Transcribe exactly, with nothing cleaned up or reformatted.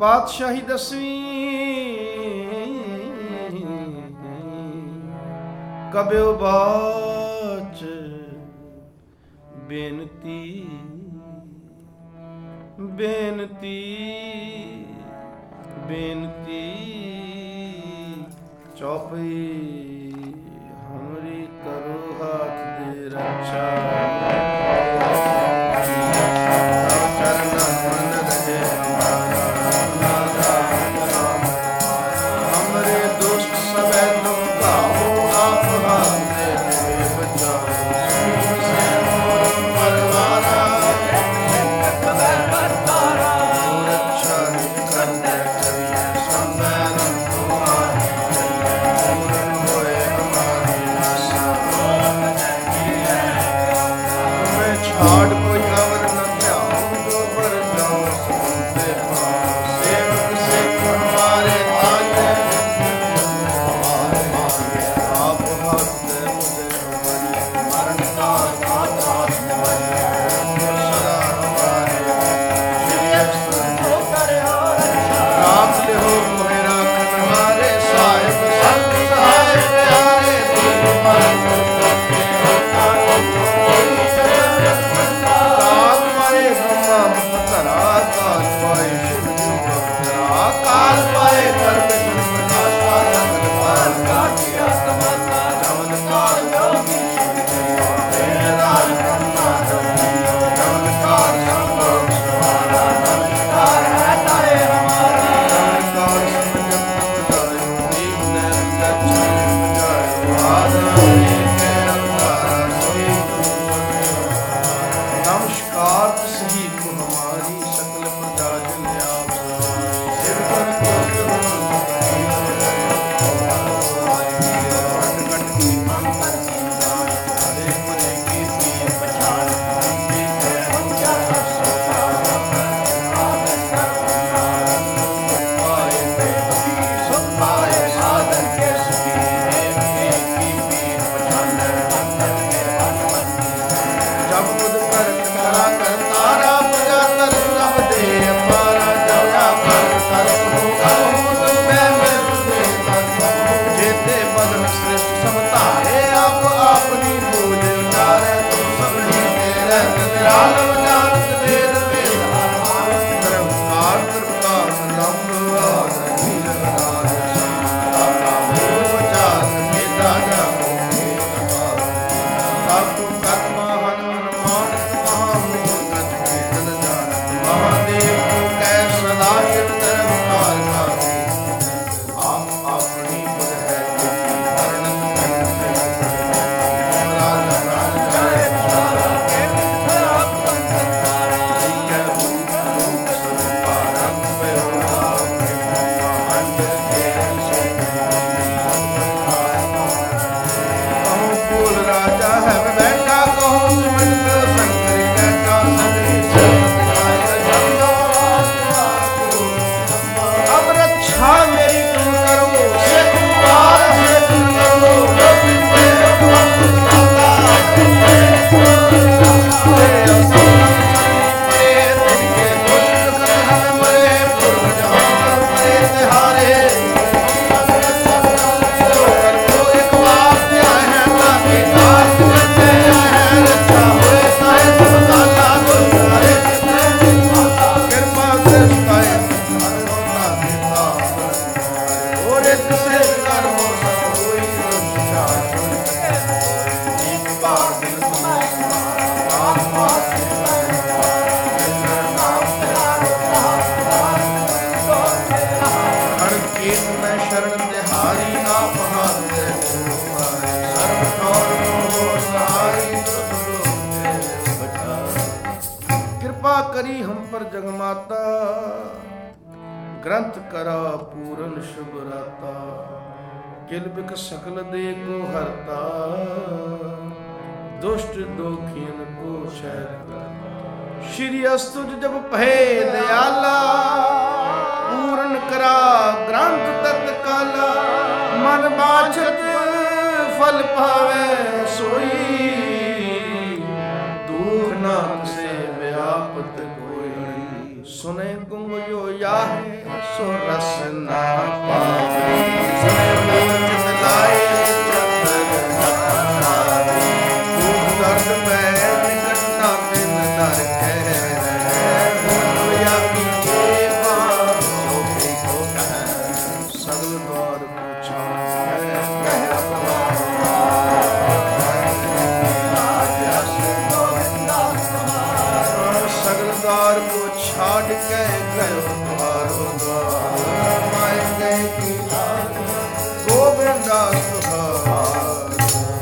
ਪਾਤਸ਼ਾਹੀ ਦਸਵੀਂ ਕਬਿਓ ਬਾਚ ਬੇਨਤੀ ਬੇਨਤੀ ਬੇਨਤੀ ਚੌਪਈ ਹਮਰੀ ਕਰੋ ਹਾਥ ਦੇ ਰੱਛਾ करी हम पर जगमाता ग्रंथ करा पूरन शुभ राता किल बिक सकल दे को हरता दुष्ट दोखियन को शहर श्री अस्तुज जब पहे दयाला पूरन करा ग्रंथ तत्काला मन बाछत फल पावे सोई दुख नाम से व्यापत कोई सुने गुंग यो याहे सो रस ना पावे सुने मोह चित लाए चतर नपावे दुख दर्द में निकट ना बिन दर कह रहे होया की देवा सोभी को कह सगल द्वार पूछा द्वार को छाड़ के गयो द्वारो द्वार माय गए की गोविंदा सुहार